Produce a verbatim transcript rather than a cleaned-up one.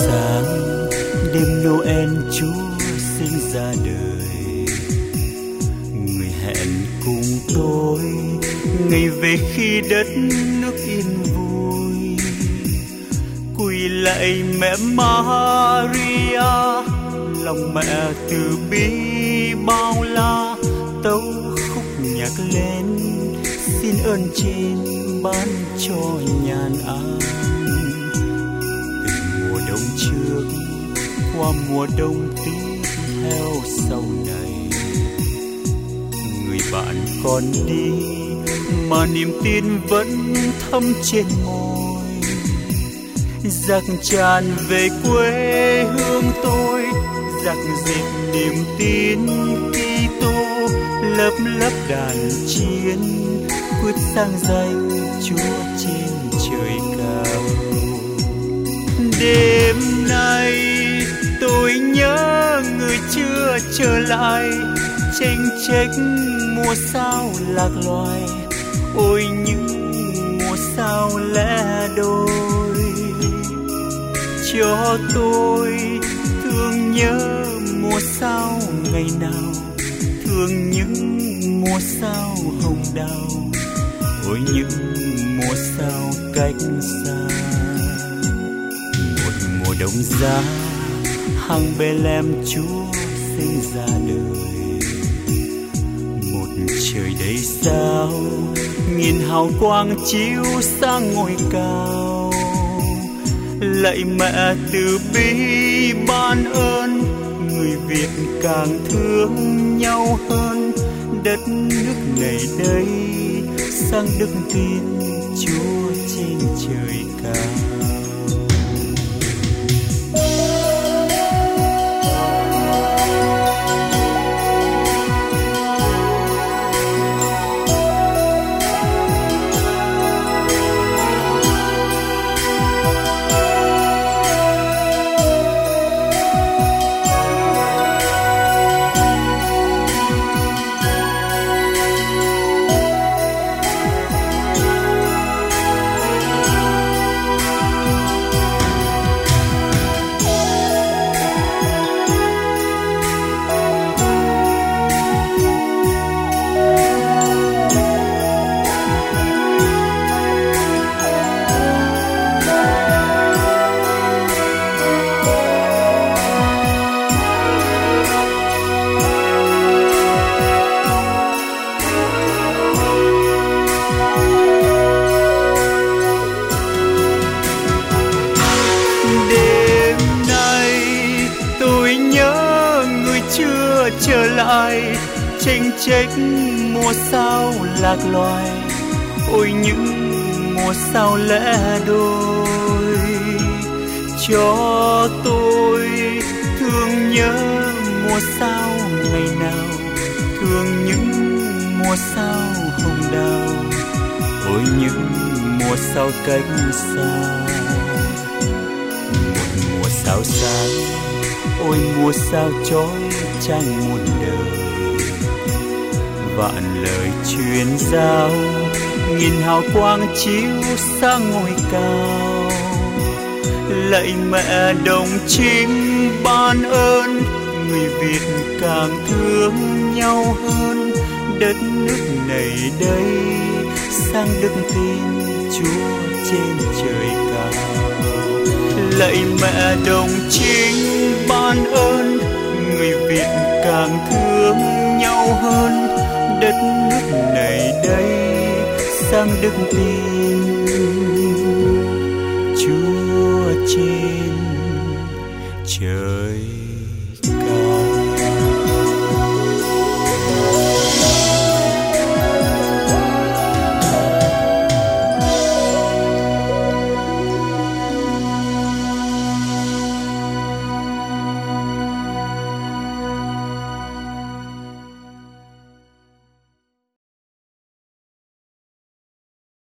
sáng đêm Noel Chúa sinh ra đời. Người hẹn cùng tôi ngày về khi đất nước yên vui. Quỳ lạy mẹ Maria, lòng mẹ từ bi bao la. Tấu khúc nhạc lên xin ơn trên ban cho nhàn an. Từ mùa đông trước qua mùa đông tiếp theo sau này, người bạn còn đi mà niềm tin vẫn thấm trên môi. Giặc tràn về quê hương tôi, giặc diệt niềm tin Kitô. Lớp lớp đàn chiến quyết sang danh Chúa trên trời cao. Đêm nay tôi nhớ người chưa trở lại, chênh chách mùa sao lạc loài. Ôi những mùa sao lẻ đôi, cho tôi thương nhớ mùa sao ngày nào, thương những mùa sao hồng đào. Ôi những mùa sao cách xa. Một mùa đông giá hang Bethlehem Chúa sinh ra đời. Một trời đầy sao nghìn hào quang chiếu sang ngôi cao. Lạy mẹ từ bi ban ơn, người Việt càng thương nhau hơn. Đất nước này đây sang đức tin Chúa trên trời cao. Trở lại chênh chách mùa sao lạc loài. Ôi những mùa sao lẻ đôi, cho tôi thương nhớ mùa sao ngày nào, thương những mùa sao hồng đào. Ôi những mùa sao cách xa. Một mùa sao sáng, ôi mùa sao chói chang muôn đời. Vạn lời truyền giao nghìn hào quang chiếu sang ngôi cao. Lạy mẹ đồng trinh ban ơn, người Việt càng thương nhau hơn. Đất nước này đây sang đức tin Chúa trên trời cao. Lạy mẹ đồng trinh ban ơn, người Việt càng thương nhau hơn. Đất nước này đây sang đức tin Chúa trên trời